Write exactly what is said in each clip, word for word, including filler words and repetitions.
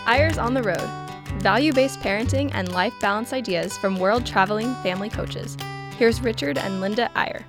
Eyres on the Road, value-based parenting and life balance ideas from world-traveling family coaches. Here's Richard and Linda Eyre.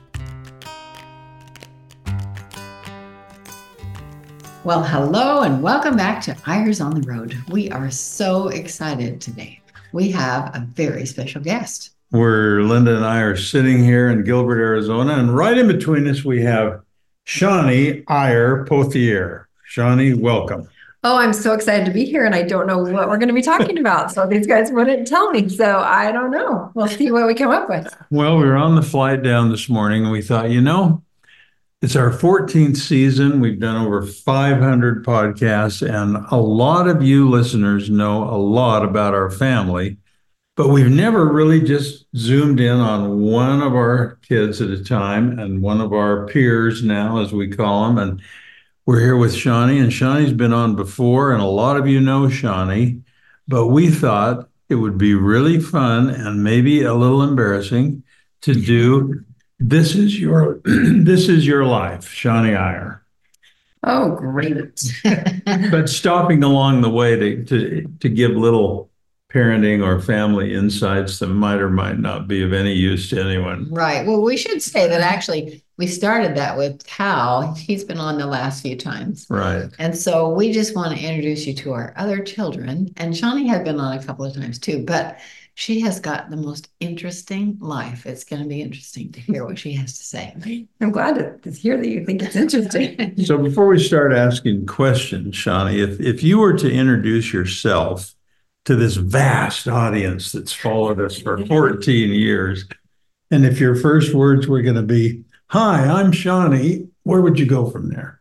Well, hello and welcome back to Eyres on the Road. We are so excited today. We have a very special guest. Where Linda and I are sitting here in Gilbert, Arizona, and right in between us we have Shawnee Eyre Pothier. Shawnee, welcome. Oh, I'm so excited to be here, and I don't know what we're going to be talking about. So these guys wouldn't tell me, so I don't know. We'll see what we come up with. Well, we were on the flight down this morning, and we thought, you know, it's our fourteenth season. We've done over five hundred podcasts, and a lot of you listeners know a lot about our family, but we've never really just zoomed in on one of our kids at a time and one of our peers now, as we call them. And we're here with Shawnee, and Shawnee's been on before, and a lot of you know Shawnee, but we thought it would be really fun and maybe a little embarrassing to do This is your this is your life, Shawnee Eyre. Oh, great. But stopping along the way to, to, to give little parenting or family insights that might or might not be of any use to anyone. Right. Well, we should say that actually we started that with Cal. He's been on the last few times. Right. And so we just want to introduce you to our other children. And Shawnee has been on a couple of times too, but she has got the most interesting life. It's going to be interesting to hear what she has to say. I'm glad to hear that you think it's interesting. So before we start asking questions, Shawnee, if, if you were to introduce yourself to this vast audience that's followed us for fourteen years, and if your first words were going to be, "Hi, I'm Shawnee," where would you go from there?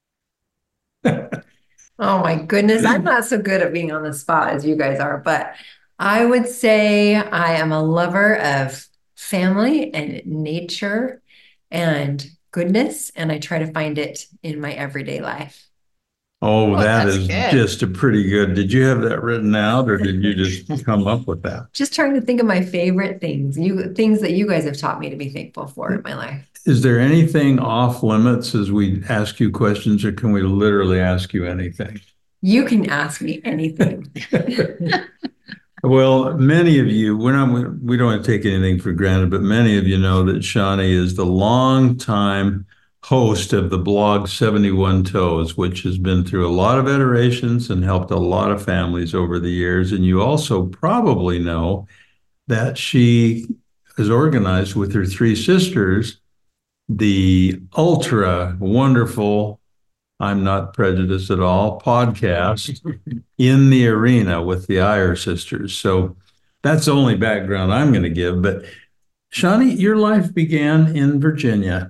Oh my goodness. I'm not so good at being on the spot as you guys are, but I would say I am a lover of family and nature and goodness, and I try to find it in my everyday life. Oh, Well, that that's is good. just a pretty good. Did you have that written out, or did you just come up with that? Just trying to think of my favorite things, you things that you guys have taught me to be thankful for in my life. Is there anything off limits as we ask you questions, or can we literally ask you anything? You can ask me anything. Well, many of you, we're not, we, we don't want to take anything for granted, but many of you know that Shawnee is the longtime host of the blog seventy-one Toes, which has been through a lot of iterations and helped a lot of families over the years. And you also probably know that she is organized with her three sisters the ultra wonderful, I'm Not Prejudiced at All podcast In the Arena with the Eyre sisters. So that's the only background I'm going to give. But Shawnee, your life began in Virginia.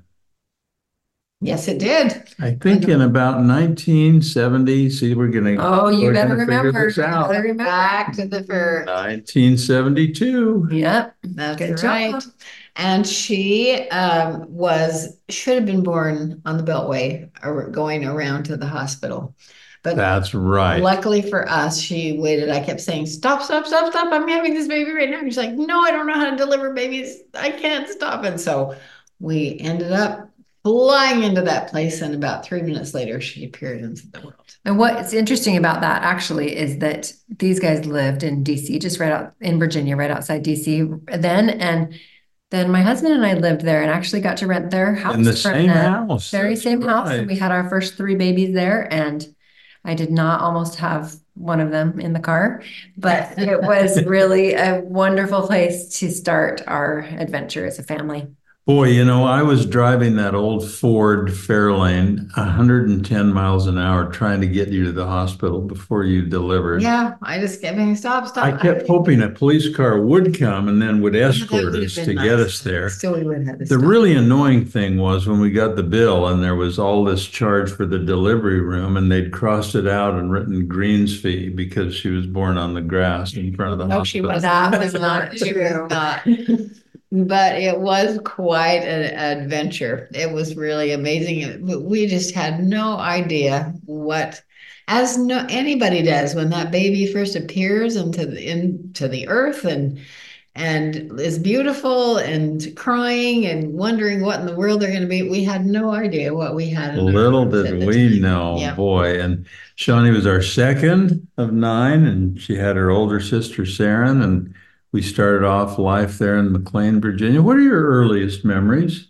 Yes, it did. I think in about nineteen seventy. See, we're going to Oh, you we're better gonna figure remember. this out. You better remember. Back to the first. nineteen seventy-two. Yep. That's Good right. job. And she um, was, should have been born on the Beltway or going around to the hospital. But That's right. luckily for us, she waited. I kept saying, stop, stop, stop, stop. I'm having this baby right now. And she's like, no, I don't know how to deliver babies. I can't stop. And so we ended up flying into that place. And about three minutes later, she appeared into the world. And what's interesting about that actually is that these guys lived in D C, just right out in Virginia, right outside D C then. And then my husband and I lived there and actually got to rent their house. In the from same the house. Very That's same house. right. And we had our first three babies there. And I did not almost have one of them in the car, but it was really a wonderful place to start our adventure as a family. Boy, you know, I was driving that old Ford Fairlane one hundred ten miles an hour trying to get you to the hospital before you delivered. Yeah, I just kept saying, stop, stop. I kept hoping a police car would come and then would Yeah, that escort would have us been to nice. get us there. Still, we would have had to The stop. really annoying thing was when we got the bill and there was all this charge for the delivery room and they'd crossed it out and written Green's fee because she was born on the grass in front of the No, she hospital. wasn't. That was not She true. was not. But it was quite an adventure. It was really amazing. But we just had no idea what, as no anybody does when that baby first appears into the into the earth, and and is beautiful and crying and wondering what in the world they're going to be. We had no idea what we had. In Little our did at the we time. know, Yeah. boy. And Shawnee was our second of nine, and she had her older sister, Saren, and we started off life there in McLean, Virginia. What are your earliest memories?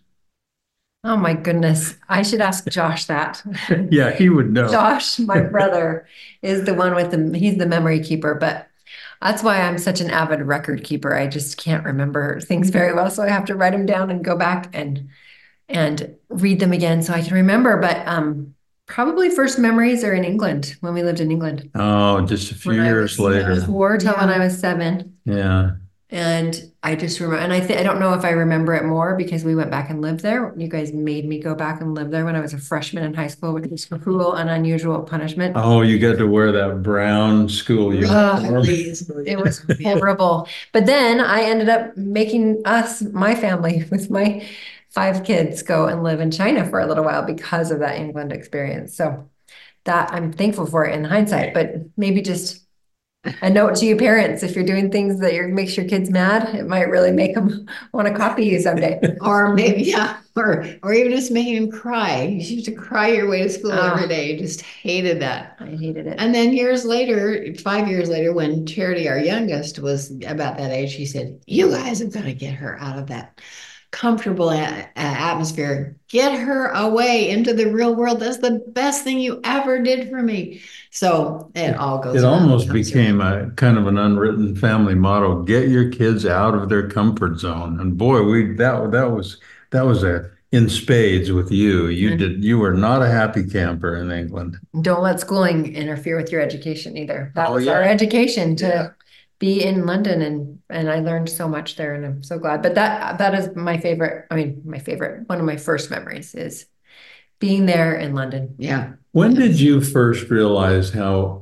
Oh my goodness. I should ask Josh that. Yeah, he would know. Josh, my brother, is the one with the, he's the memory keeper, but that's why I'm such an avid record keeper. I just can't remember things very well. So I have to write them down and go back and and read them again so I can remember. But um probably first memories are in England when we lived in England. Oh, just a few When I years was, uh, later. Four till when Yeah. I was seven. Yeah. And I just remember, and I think I don't know if I remember it more because we went back and lived there. You guys made me go back and live there when I was a freshman in high school, which was cruel and unusual punishment. Oh, you got to wear that brown school uniform. It was horrible. But then I ended up making us, my family, with my five kids, go and live in China for a little while because of that England experience. So that I'm thankful for it in hindsight, but maybe just a note to you parents, if you're doing things that you're, makes your kids mad, it might really make them want to copy you someday. Or maybe, yeah, or or even just making him cry. You used to cry your way to school Ah. every day. You just hated that. I hated it. And then years later, five years later, when Charity, our youngest, was about that age, she said, "You guys have got to get her out of that comfortable a- a- atmosphere. Get her away into the real world. That's the best thing you ever did for me." So it all goes. It around, almost comes became around. a kind of an unwritten family motto: get your kids out of their comfort zone. And boy, we that that was that was a in spades with you. You Mhm. did you were not a happy camper in England. Don't let schooling interfere with your education either. That Oh, was yeah. our education to Yeah. be in London, and and I learned so much there, and I'm so glad. But that that is my favorite. I mean, my favorite. One of my first memories is being there in London. Yeah. When did you first realize how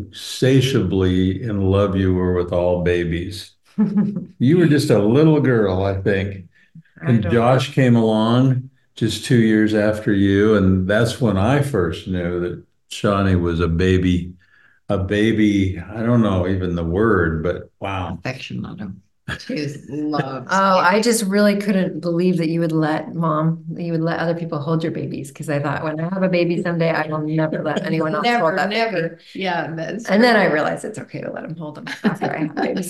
insatiably in love you were with all babies? You were just a little girl, I think. I And don't- Josh came along just two years after you, and that's when I first knew that Shawnee was a baby, a baby. I don't know even the word, but wow. Affection on him. She was loved. Oh, I just really couldn't believe that you would let mom, that you would let other people hold your babies. Because I thought, when I have a baby someday, I will never let anyone else Never, hold that baby. never. Yeah, that's. And then I realized it's okay to let them hold them after I have babies.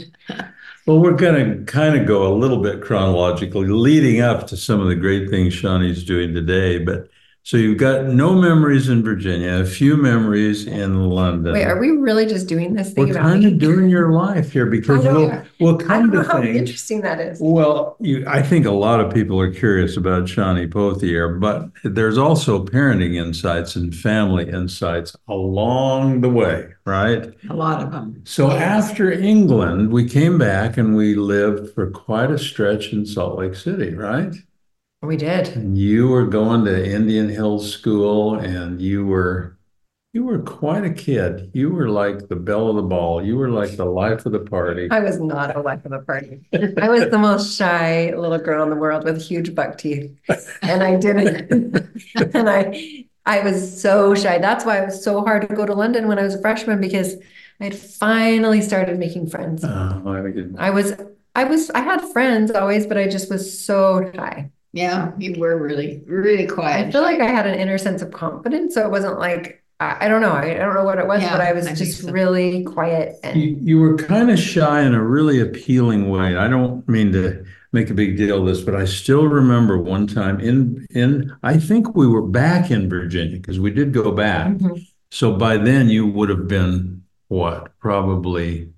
Well, we're going to kind of go a little bit chronologically, leading up to some of the great things Shawnee's doing today. But so you've got no memories in Virginia, a few memories in London. Wait, are we really just doing this thing We're about kind me? of doing your life here because I don't we'll know. we'll I come don't know to how things. interesting that is. Well, you, I think a lot of people are curious about Shawnee Pothier, but there's also parenting insights and family insights along the way, right? A lot of them. So Yes. after England, we came back and we lived for quite a stretch in Salt Lake City, right? We did. And you were going to Indian Hills School, and you were you were quite a kid. You were like the belle of the ball. You were like the life of the party. I was not a life of the party. I was the most shy little girl in the world with huge buck teeth. And I didn't. And I I was so shy. That's why it was so hard to go to London when I was a freshman, because I had finally started making friends. Oh, I think it- I was I was I had friends always, but I just was so shy. Yeah, you were really, really quiet. I feel like I had an inner sense of confidence, so it wasn't like I, I don't know. I, I don't know what it was, Yeah, but I was I think just so. really quiet and You, you were kind of shy in a really appealing way. I don't mean to make a big deal of this, but I still remember one time in in I think we were back in Virginia because we did go back. Mhm. So by then you would have been what? Probably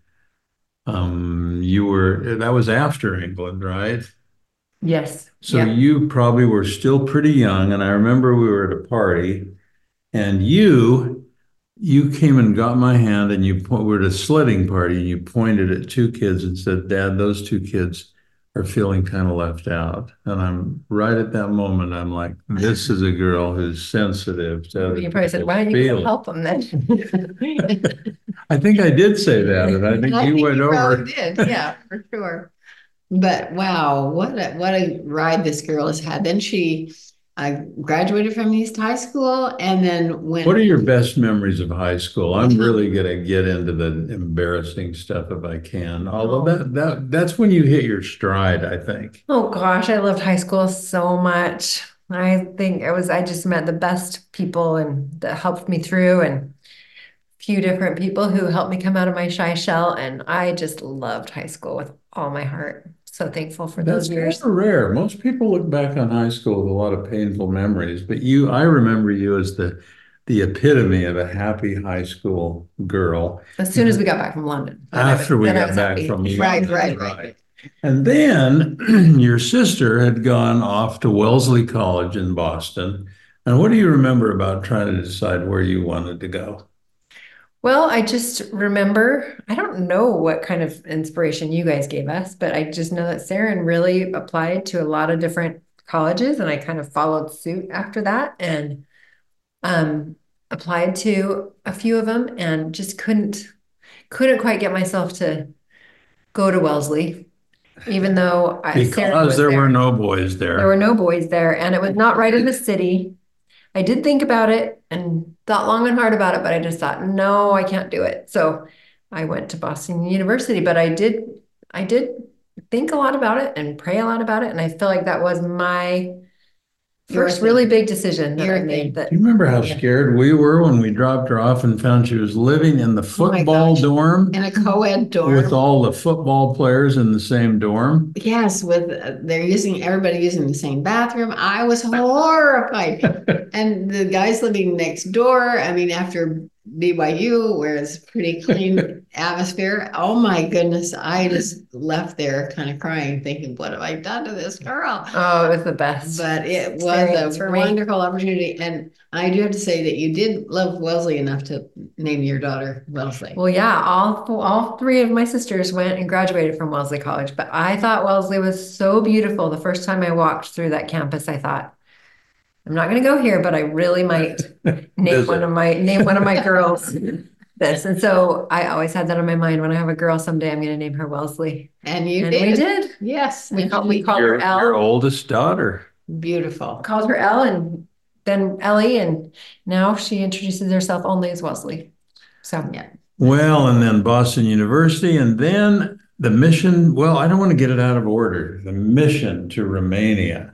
um you were that was after England, right? Yes. So Yeah. you probably were still pretty young, and I remember we were at a party, and you you came and got my hand, and you po- we were at a sledding party, and you pointed at two kids and said, "Dad, those two kids are feeling kind of left out." And I'm right at that moment, I'm like, "This is a girl who's sensitive to other You probably said, people's why don't you go feelings." help them then? I think I did say that, and I think I you think went you over. probably did, yeah, for sure. But wow, what a what a ride this girl has had. Then she I graduated from East High School and then went. What are your best memories of high school? I'm really gonna get into the embarrassing stuff if I can. Although Oh. that that that's when you hit your stride, I think. Oh gosh, I loved high school so much. I think it was, I just met the best people and that helped me through, and a few different people who helped me come out of my shy shell. And I just loved high school with all my heart. So thankful for That's those years. kind of rare. Most people look back on high school with a lot of painful memories, but you, I remember you as the the epitome of a happy high school girl. As soon as we got back from London. Then I was- After we then I got was back happy. from Right, London, right, right. And then your sister had gone off to Wellesley College in Boston. And what do you remember about trying to decide where you wanted to go? Well, I just remember, I don't know what kind of inspiration you guys gave us, but I just know that Saren really applied to a lot of different colleges, and I kind of followed suit after that and um, applied to a few of them and just couldn't couldn't quite get myself to go to Wellesley, even though I, Saren Because was there there. were no boys There there. were no boys there, and it was not right in the city. I did think about it and thought long and hard about it, but I just thought, no, I can't do it. So I went to Boston University, but I did, I did think a lot about it and pray a lot about it. And I feel like that was my Your first thing. really big decision that Your I thing. made. That Do you remember how Yeah. scared we were when we dropped her off and found she was living in the Oh my football gosh. dorm In a co-ed dorm. with all the football players in the same dorm? Yes, with uh, they're using everybody using the same bathroom. I was horrified. And the guys living next door, I mean, after B Y U, where it's pretty clean atmosphere, oh my goodness, I just left there kind of crying, thinking, what have I done to this girl? Oh, it was the best. But it experience was a for me. wonderful opportunity. And I do have to say that you did love Wellesley enough to name your daughter Wellesley. Well, yeah, all all three of my sisters went and graduated from Wellesley College, but I thought Wellesley was so beautiful. The first time I walked through that campus, I thought, I'm not going to go here, but I really might name Visit. one of my name one of my girls this. And so I always had that on my mind. When I have a girl someday, I'm going to name her Wellesley. And you And did. we did. Yes. We and call we she- called Your, her Elle. your oldest daughter. Beautiful. Called her Elle, and then Ellie, and now she introduces herself only as Wellesley. So Yeah. Well, and then Boston University, and then the mission. Well, I don't want to get it out of order. The mission to Romania.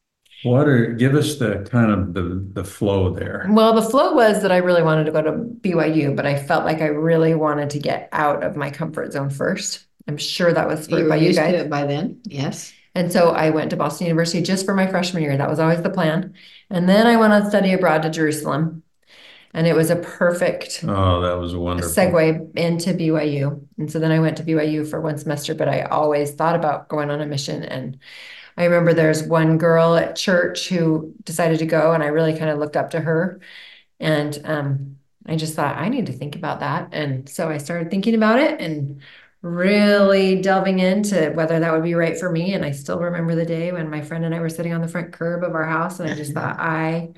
What are, give us the kind of the, the flow there. Well, the flow was that I really wanted to go to B Y U, but I felt like I really wanted to get out of my comfort zone first. I'm sure that was You spurred were by you used to guys. it by then. Yes. And so I went to Boston University just for my freshman year. That was always the plan. And then I went on study abroad to Jerusalem. And it was a perfect Oh, that was wonderful. segue into B Y U. And so then I went to B Y U for one semester, but I always thought about going on a mission. And I remember there's one girl at church who decided to go, and I really kind of looked up to her. And um, I just thought, I need to think about that. And so I started thinking about it and really delving into whether that would be right for me. And I still remember the day when my friend and I were sitting on the front curb of our house, and I just thought, I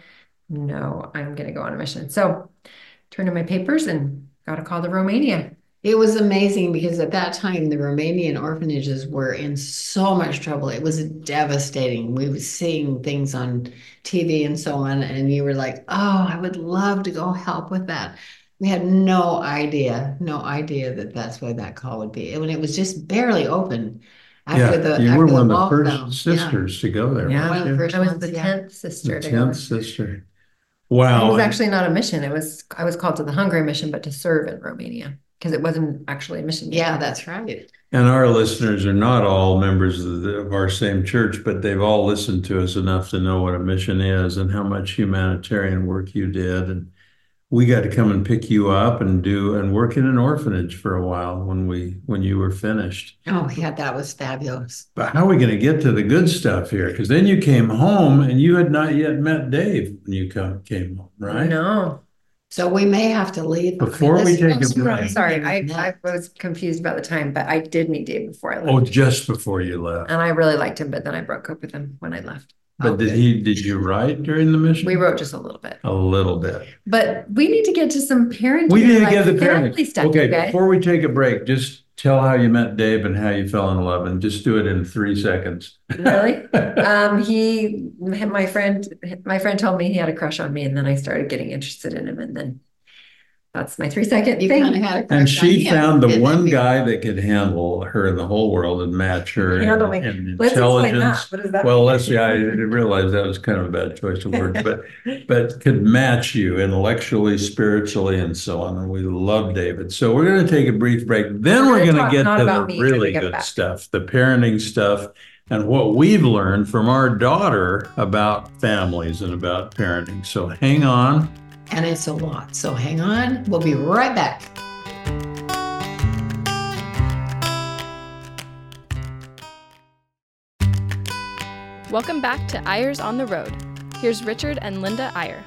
know I'm going to go on a mission. So turned in my papers and got a call to Romania. It was amazing because at that time the Romanian orphanages were in so much trouble. It was devastating. We were seeing things on T V and so on, and you were like, oh, I would love to go help with that. We had no idea, no idea that that's what that call would be. When it was just barely open after Yeah, the you after were the one of the wall first fell. Yeah. sisters to go there. Yeah. weren't One of the you? first I was ones, the yeah. tenth sister The to go. tenth sister. It Wow. was actually not a mission. It was, I was called to the Hungary mission, but to serve in Romania because it wasn't actually a mission. Yeah, yet. that's right. And our listeners are not all members of, the, of our same church, but they've all listened to us enough to know what a mission is and how much humanitarian work you did. And we got to come and pick you up and do and work in an orphanage for a while when we when you were finished. Oh, yeah, that was fabulous. But how are we going to get to the good stuff here? Because then you came home and you had not yet met Dave when you come, came home, right? No. So we may have to leave. Before we This- take a this- break. Sorry, I, Yeah. I was confused about the time, but I did meet Dave before I left. Oh, just before you left. And I really liked him, but then I broke up with him when I left. But did Okay. he, did you write during the mission? We wrote just a little bit. A little bit. But we need to get to some parenting We need and, to get like, the family parents. stuff, Okay, okay? before we take a break, just tell how you met Dave and how you fell in love, and just do it in three seconds. Really? Um, he, my friend, my friend told me he had a crush on me, and then I started getting interested in him, and then that's my three second You thing. kind of had a crush And she on him, found the didn't one you? guy that could handle her in the whole world and match her Handle in, me. in Let's explain intelligence. that. What does that Well, mean? let's see, I didn't realize that was kind of a bad choice of words, but but could match you intellectually, spiritually, and so on. And we love David. So we're going to take a brief break. Then We're we're gonna going to talk get not to the about me when we really get good back. stuff, the parenting stuff, and what we've learned from our daughter about families and about parenting. So hang on. And it's a lot. So hang on. We'll be right back. Welcome back to Eyres on the Road. Here's Richard and Linda Eyre.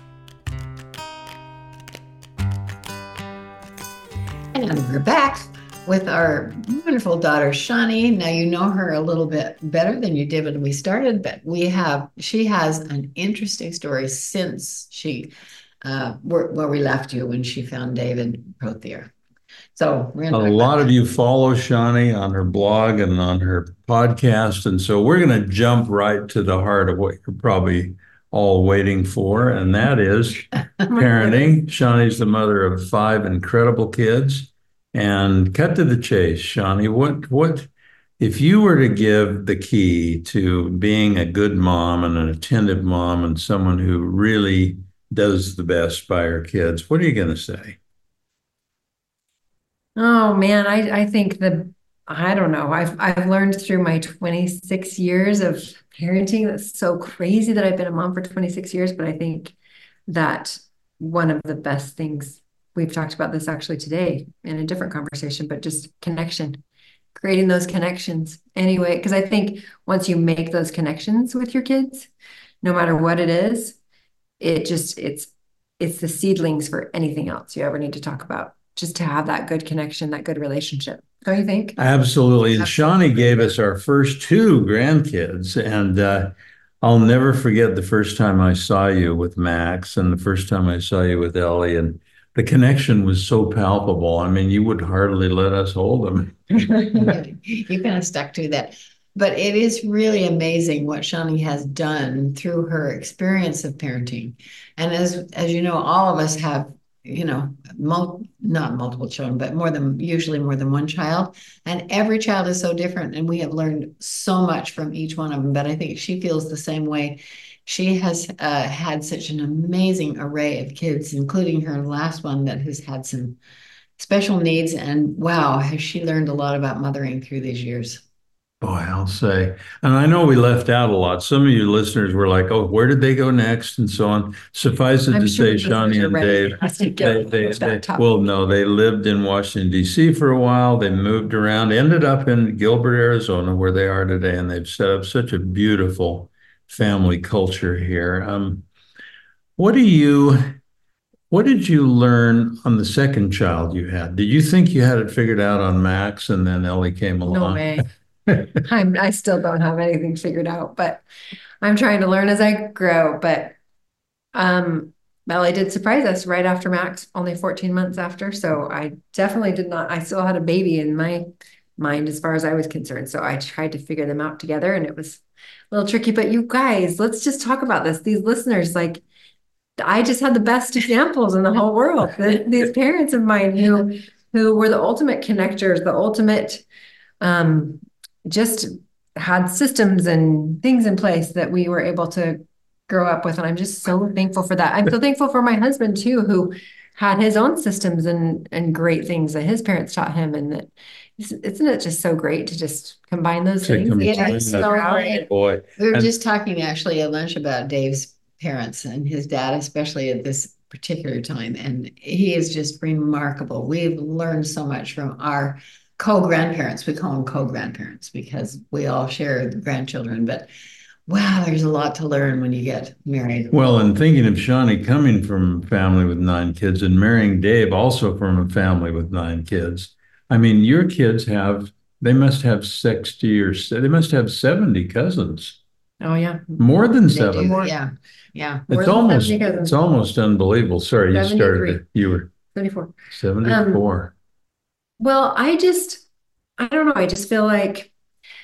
And we're back with our wonderful daughter, Shawnee. Now, you know her a little bit better than you did when we started, but we have, she has an interesting story since she, uh, where, where we left you when she found David Prothier. So we're A gonna talk lot about of that. you follow Shawnee on her blog and on her podcast. And so we're going to jump right to the heart of what you're probably all waiting for. And that is parenting. Shawnee's the mother of five incredible kids. And cut to the chase, Shawnee, what, what, if you were to give the key to being a good mom and an attentive mom and someone who really does the best by her kids, what are you going to say? Oh man, I, I think the, I don't know. I've, I've learned through my twenty-six years of parenting. That's so crazy that I've been a mom for twenty-six years, but I think that one of the best things, we've talked about this actually today in a different conversation, but just connection, creating those connections anyway. Because I think once you make those connections with your kids, no matter what it is, it just, it's, it's the seedlings for anything else you ever need to talk about. Just to have that good connection, that good relationship. Don't you think? Absolutely. And Absolutely. Shawnee gave us our first two grandkids. And uh, I'll never forget the first time I saw you with Max and the first time I saw you with Ellie. And the connection was so palpable. I mean, you would hardly let us hold them. You kind of stuck to that. But it is really amazing what Shawnee has done through her experience of parenting. And as as you know, all of us have, you know, mul- not multiple children, but more than usually more than one child. And every child is so different. And we have learned so much from each one of them. But I think she feels the same way. She has uh, had such an amazing array of kids, including her last one that has had some special needs. And wow, has she learned a lot about mothering through these years. Boy, I'll say. And I know we left out a lot. Some of you listeners were like, oh, where did they go next? And so on. Suffice it I'm to sure say, the Shawnee listeners are and ready Dave, for us to they, get they, with that they, topic. well, no, they lived in Washington, D C for a while. They moved around, ended up in Gilbert, Arizona, where they are today. And they've set up such a beautiful family culture here. Um, what do you, what did you learn on the second child you had? Did you think you had it figured out on Max and then Ellie came along? No way. I'm, I still don't have anything figured out, but I'm trying to learn as I grow. But um, Ellie did surprise us right after Max, only fourteen months after. So I definitely did not, I still had a baby in my mind as far as I was concerned. So I tried to figure them out together and it was a little tricky. But you guys, let's just talk about this. These listeners, like, I just had the best examples in the whole world. The, these parents of mine who who were the ultimate connectors, the ultimate um, just had systems and things in place that we were able to grow up with. And I'm just so thankful for that. I'm so thankful for my husband too, who had his own systems and and great things that his parents taught him. And that isn't it just so great to just combine those To things? combine It that. is so great. Boy. We were And- just talking actually at lunch about Dave's parents and his dad, especially at this particular time. And he is just remarkable. We've learned so much from our co-grandparents. We call them co-grandparents because we all share the grandchildren. But wow, there's a lot to learn when you get married. Well, and thinking of Shawnee coming from a family with nine kids and marrying Dave also from a family with nine kids. I mean, your kids have, they must have sixty or they must have seventy cousins. Oh yeah. More than They seven. do, yeah, yeah. More It's than almost, seventy cousins. it's almost unbelievable. Sorry, you seventy-three. started, you were seventy-four. seventy-four. Well, I just, I don't know. I just feel like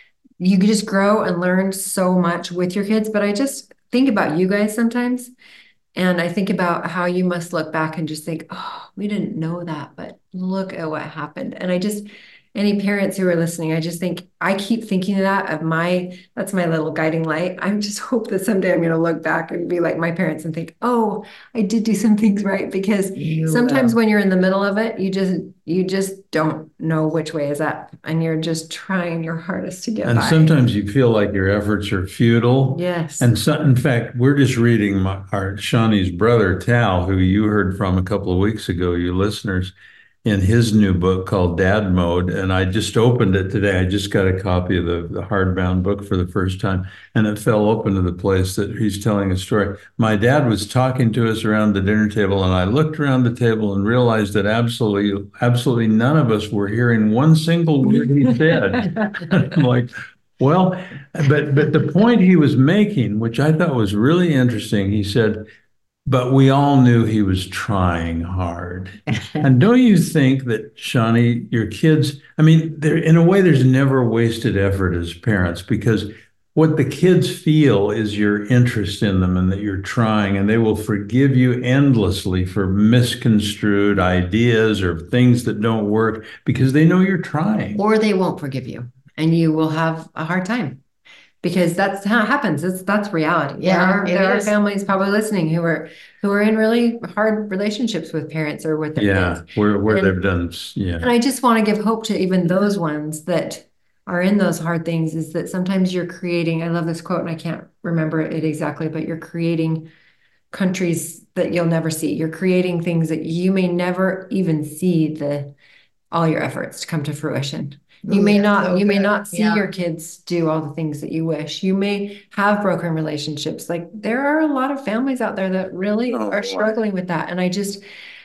you could just grow and learn so much with your kids. But I just think about you guys sometimes. And I think about how you must look back and just think, oh, we didn't know that, but look at what happened. And I just, any parents who are listening, I just think, I keep thinking of that of my, that's my little guiding light. I just hope that someday I'm going to look back and be like my parents and think, oh, I did do some things right. Because You sometimes will. when you're in the middle of it, you just, you just don't know which way is up and you're just trying your hardest to get And by. sometimes you feel like your efforts are futile. Yes. And so, in fact, we're just reading my, our Shawnee's brother, Tal, who you heard from a couple of weeks ago, you listeners, in his new book called Dad Mode. And I just opened it today. I just got a copy of the, the hardbound book for the first time, and it fell open to the place that he's telling a story. My dad was talking to us around the dinner table, and I looked around the table and realized that absolutely, absolutely none of us were hearing one single word he said. I'm like, well, but but the point he was making, which I thought was really interesting, he said, but we all knew he was trying hard. And don't you think that, Shawnee, your kids, I mean, there in a way, there's never wasted effort as parents, because what the kids feel is your interest in them and that you're trying, and they will forgive you endlessly for misconstrued ideas or things that don't work because they know you're trying. Or they won't forgive you and you will have a hard time. Because that's how it happens. It's that's reality. Yeah, there are, it there are is. families probably listening who are who are in really hard relationships with parents or with their Yeah, kids. where where And- they've done, yeah. And I just want to give hope to even those ones that are in those hard things, is that sometimes you're creating, I love this quote and I can't remember it exactly, but you're creating countries that you'll never see. You're creating things that you may never even see the all your efforts to come to fruition. You Ooh, may that's not, so you may good. not see Yeah. your kids do all the things that you wish. You may have broken relationships. Like there are a lot of families out there that really Oh, are boy. struggling with that. And I just,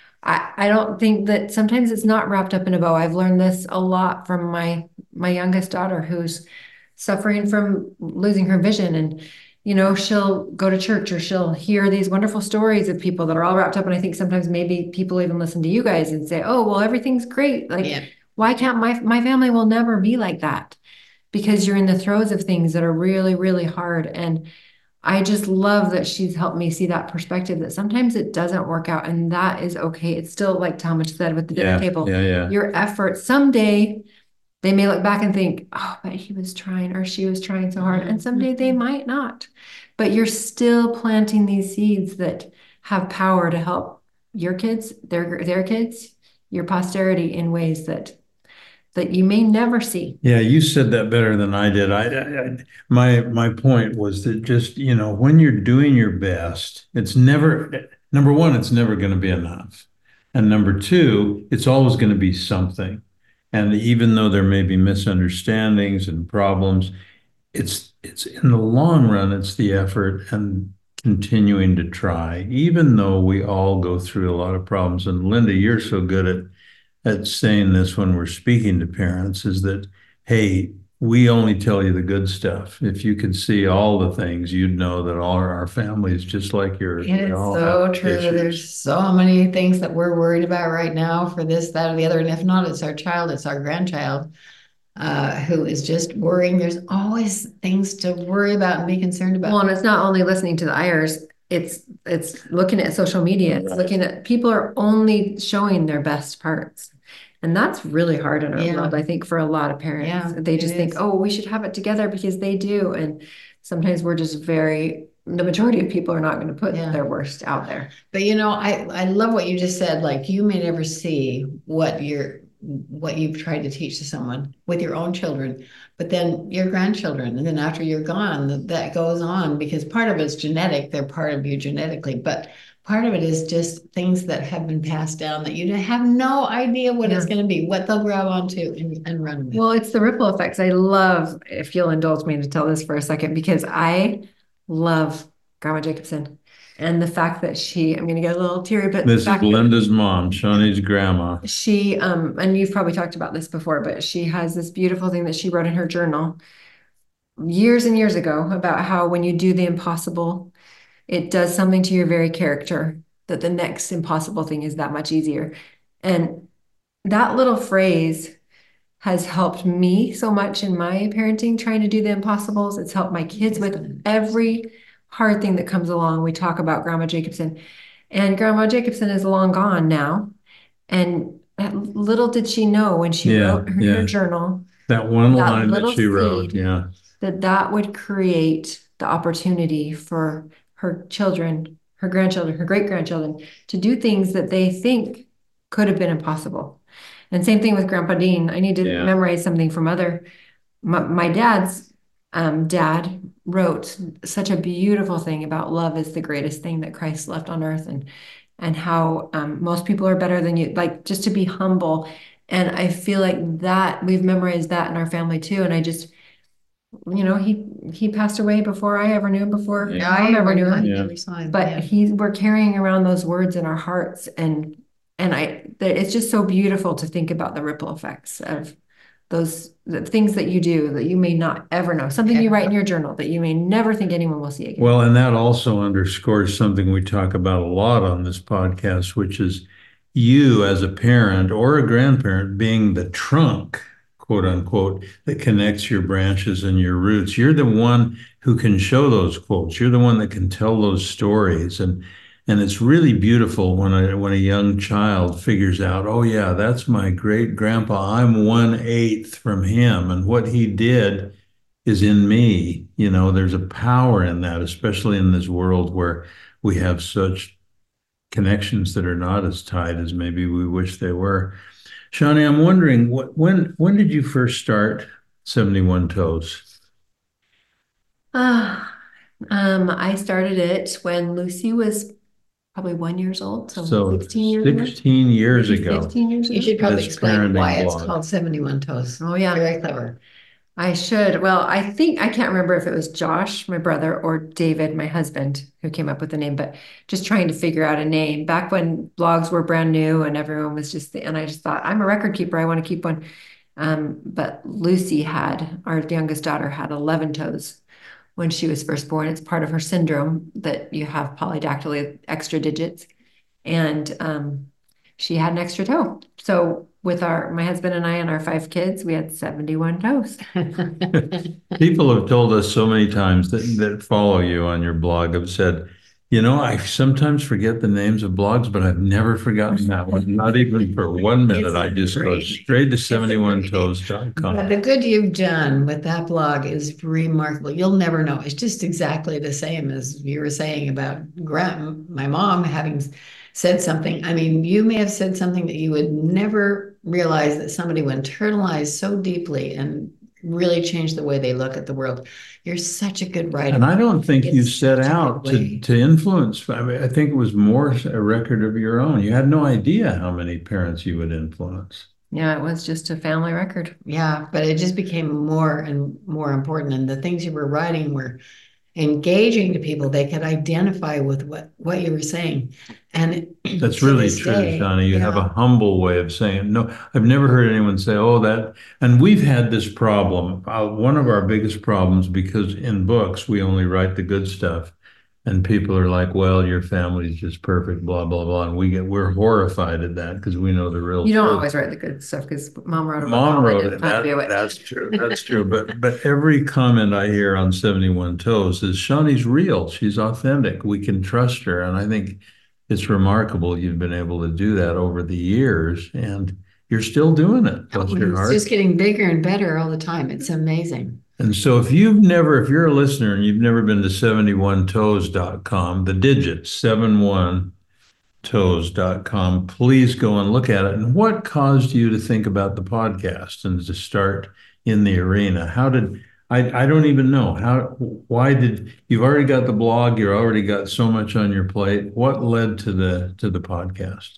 I, I don't think that sometimes it's not wrapped up in a bow. I've learned this a lot from my my youngest daughter who's suffering from losing her vision. And you know, she'll go to church or she'll hear these wonderful stories of people that are all wrapped up. And I think sometimes maybe people even listen to you guys and say, oh, well, everything's great. Like, Yeah. why can't my my family will never be like that? Because you're in the throes of things that are really, really hard. And I just love that she's helped me see that perspective that sometimes it doesn't work out and that is okay. It's still like Talmadge said with the dinner Yeah, table. yeah, yeah. Your effort someday they may look back and think, oh, but he was trying or she was trying so hard. And someday they might not. But you're still planting these seeds that have power to help your kids, their their kids, your posterity in ways that that you may never see. Yeah, you said that better than I did. I, I, I my my point was that just, you know, when you're doing your best, it's never, number one, it's never going to be enough. And number two, it's always going to be something. And even though there may be misunderstandings and problems, it's it's in the long run, it's the effort and continuing to try, even though we all go through a lot of problems. And Linda, you're so good at at saying this when we're speaking to parents, is that, hey, we only tell you the good stuff. If you could see all the things, you'd know that all our families, just like yours. It we is all so have true. issues. There's so many things that we're worried about right now for this, that, or the other. And if not, it's our child, it's our grandchild, uh, who is just worrying. There's always things to worry about and be concerned about. Well, and it's not only listening to the I R S, it's it's looking at social media, it's Right. looking at people are only showing their best parts. And that's really hard in our Yeah. world, I think, for a lot of parents. Yeah, They just it think, is. oh, we should have it together because they do. And sometimes we're just very, the majority of people are not going to put Yeah. their worst out there. But you know, I, I love what you just said. Like, you may never see what you're what you've tried to teach to someone with your own children, but then your grandchildren, and then after you're gone, that, that goes on, because part of it's genetic, they're part of you genetically, but part of it is just things that have been passed down that you have no idea what it's Yeah. going to be, what they'll grab onto and, and run with. Well, it's the ripple effects. I love, if you'll indulge me to tell this for a second, because I love Grandma Jacobson and the fact that she, I'm going to get a little teary, but the This is fact that Linda's mom, Shawnee's grandma. she, um, and you've probably talked about this before, but she has this beautiful thing that she wrote in her journal years and years ago about how when you do the impossible, it does something to your very character, that the next impossible thing is that much easier. And that little phrase has helped me so much in my parenting, trying to do the impossibles. It's helped my kids with every hard thing that comes along. We talk about Grandma Jacobson, and Grandma Jacobson is long gone now. And little did she know when she Yeah, wrote her, yeah. her journal, That one that line that little she wrote, seed, yeah. that that would create the opportunity for her children, her grandchildren, her great-grandchildren to do things that they think could have been impossible. And same thing with Grandpa Dean. I need to Yeah. memorize something from other, my, my dad's um, dad wrote such a beautiful thing about love is the greatest thing that Christ left on earth, and and how um, most people are better than you, like just to be humble. And I feel like that we've memorized that in our family too. And I just, you know, he he passed away before I ever knew him, before Yeah, my mom ever knew I him. Yeah. never saw him. But Yeah. he's we're carrying around those words in our hearts, and and I that it's just so beautiful to think about the ripple effects of those the things that you do that you may not ever know, something you write in your journal that you may never think anyone will see again. Well, and that also underscores something we talk about a lot on this podcast, which is you as a parent or a grandparent being the trunk, quote unquote, that connects your branches and your roots. You're the one who can show those quotes. You're the one that can tell those stories. And and it's really beautiful when a when a young child figures out, oh yeah, that's my great grandpa. I'm one eighth from him, and what he did is in me. You know, there's a power in that, especially in this world where we have such connections that are not as tight as maybe we wish they were. Shawnee, I'm wondering, what, when when did you first start seventy-one Toes? Ah, um, I started it when Lucy was probably one years old, so, So sixteen years ago. sixteen years Maybe ago. fifteen years ago. You should probably This explain why parenting it's blog. called seventy-one Toes. Oh yeah, Very clever. I should. Well, I think I can't remember if it was Josh, my brother, or David, my husband, who came up with the name, but just trying to figure out a name back when blogs were brand new and everyone was just, and I just thought, I'm a record keeper, I want to keep one. Um, but Lucy had, our youngest daughter, had eleven toes when she was first born. It's part of her syndrome that you have polydactyly, extra digits. And um, she had an extra toe. So with our, my husband and I and our five kids, we had seventy-one toes. People have told us so many times that, that follow you on your blog have said, you know, I sometimes forget the names of blogs, but I've never forgotten that one. Not even for one minute. I just go great. straight to seventy-one toes dot But com. the good you've done with that blog is remarkable. You'll never know. It's just exactly the same as you were saying about grand, my mom having said something. I mean, you may have said something that you would never realize that somebody would internalize so deeply and really change the way they look at the world. You're such a good writer. And I don't think you It's set such a good out to, way. to influence. I mean, I think it was more a record of your own. You had no idea how many parents you would influence. Yeah, it was just a family record. Yeah, but it just became more and more important. And the things you were writing were engaging to people. They could identify with what, what you were saying. And That's to really this true, day, Shawnee. You have a yeah. humble way of saying it. No, I've never heard anyone say, oh, that. And we've had this problem. Uh, one of our biggest problems, because in books, we only write the good stuff. And people are like, well, your family's just perfect, blah, blah, blah. And we get, we're horrified at that because we know the real You don't truth. always write the good stuff because mom wrote a book. Mom all I wrote did it. was That, do it. that's true. That's true. But but every comment I hear on seventy-one Toes is Shawnee's real. She's authentic. We can trust her. And I think it's remarkable you've been able to do that over the years, and you're still doing it. Bless your It's heart. just getting bigger and better all the time. It's amazing. And so if you've never, if you're a listener and you've never been to seventy-one toes dot com, the digits seventy-one toes dot com, please go and look at it. And what caused you to think about the podcast and to start in the arena? How did I I don't even know how why did you've already got the blog, you've already got so much on your plate. What led to the to the podcast?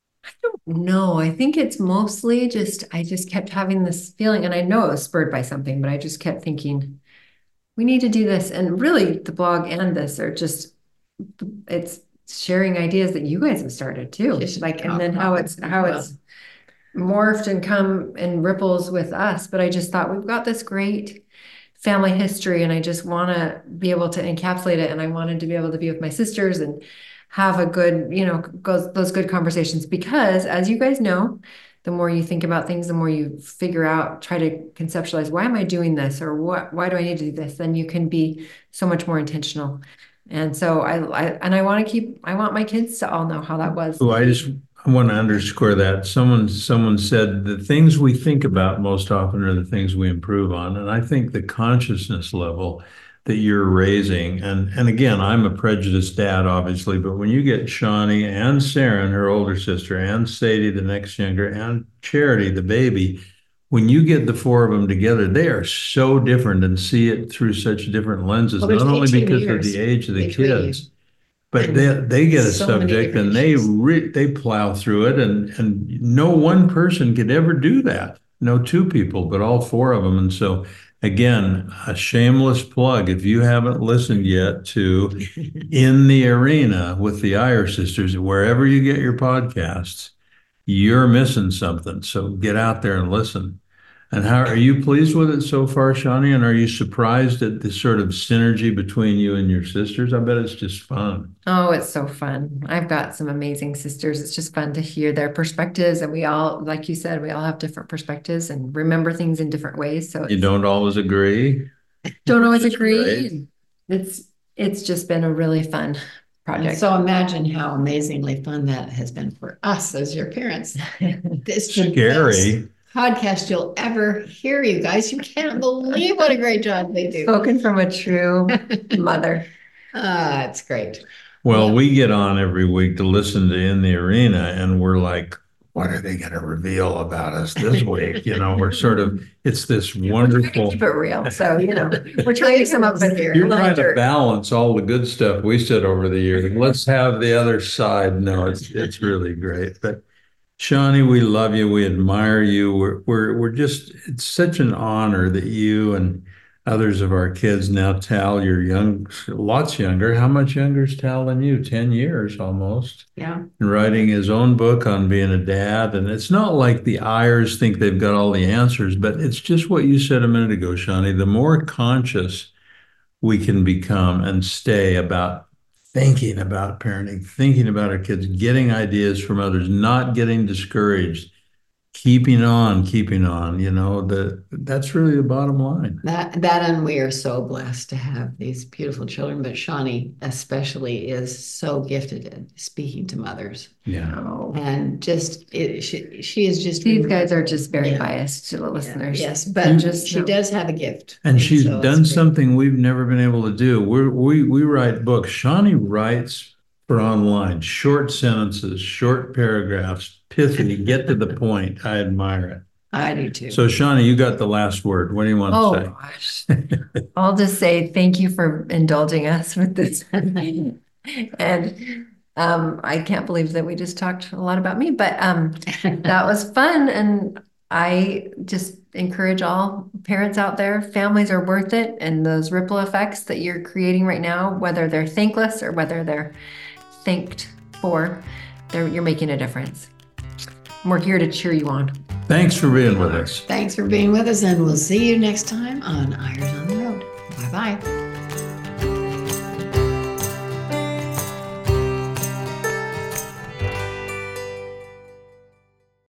No, I think it's mostly just, I just kept having this feeling, and I know it was spurred by something, but I just kept thinking, we need to do this. And really, the blog and this are just, it's sharing ideas that you guys have started too. Just Like, and talk then how about it's, it. how it's morphed and come in ripples with us. But I just thought we've got this great family history, and I just want to be able to encapsulate it. And I wanted to be able to be with my sisters and have a good, you know, goes those good conversations, because as you guys know, the more you think about things, the more you figure out, try to conceptualize, why am I doing this? Or what, why do I need to do this? Then you can be so much more intentional. And so I, I and I want to keep, I want my kids to all know how that was. Oh, I just I want to underscore that. Someone, someone said the things we think about most often are the things we improve on. And I think the consciousness level that you're raising, and, and again, I'm a prejudiced dad, obviously, but when you get Shawnee and Saren, her older sister, and Sadie, the next younger, and Charity, the baby, when you get the four of them together, they are so different and see it through such different lenses, Well, not there's only eighteen because of years the age of the between you. kids, but And they they get a so many subject different and they issues. re, they plow through it, and and no one person could ever do that. No two people, but all four of them. And so again, a shameless plug. If you haven't listened yet to In the Arena with the Iyer sisters, wherever you get your podcasts, you're missing something. So get out there and listen. And how are you pleased with it so far, Shawnee? And are you surprised at the sort of synergy between you and your sisters? I bet it's just fun. Oh, it's so fun. I've got some amazing sisters. It's just fun to hear their perspectives. And we all, like you said, we all have different perspectives and remember things in different ways. So You it's, don't always agree. don't always agree. Right. It's it's just been a really fun And project. so imagine how amazingly fun that has been for us as your parents. It's the Scary. best podcast you'll ever hear, you guys. You can't believe what a great job they do. Spoken from a true mother. Ah, it's great. Well, Yeah. we get on every week to listen to In the Arena, and we're like, what are they going to reveal about us this week? You know, we're sort of, it's this wonderful. Keep it real. So, you know, we're trying to come up with You're You're trying to lighter. balance all the good stuff we said over the years. Let's have the other side. No, it's it's really great. But Shawnee, we love you. We admire you. We're we're we're just, it's such an honor that you and others of our kids now, Tal, you're young, lots younger. How much younger is Tal than you? ten years almost. Yeah. And writing his own book on being a dad. And it's not like the Ayers think they've got all the answers, but it's just what you said a minute ago, Shawnee. The more conscious we can become and stay about thinking about parenting, thinking about our kids, getting ideas from others, not getting discouraged, keeping on, keeping on, you know, the, that's really the bottom line. That that and we are so blessed to have these beautiful children, but Shawnee especially is so gifted at speaking to mothers. Yeah. Oh, And just it, she she is just these guys are just very Yeah. biased to the listeners. Yes, but Just she know. does have a gift. And she's so it's done great. something we've never been able to do. We're, we we write books. Shawnee writes for online, short sentences, short paragraphs, pithy, get to the point. I admire it. I do too. So Shawnee, you got the last word. What do you want Oh to gosh. say? I'll just say thank you for indulging us with this. And um, I can't believe that we just talked a lot about me, but um, that was fun. And I just encourage all parents out there, families are worth it. And those ripple effects that you're creating right now, whether they're thankless or whether they're thanked for, they're, you're making a difference. We're here to cheer you on. Thanks for being with us. Thanks for being with us, and we'll see you next time on Ayers on the Road. Bye bye.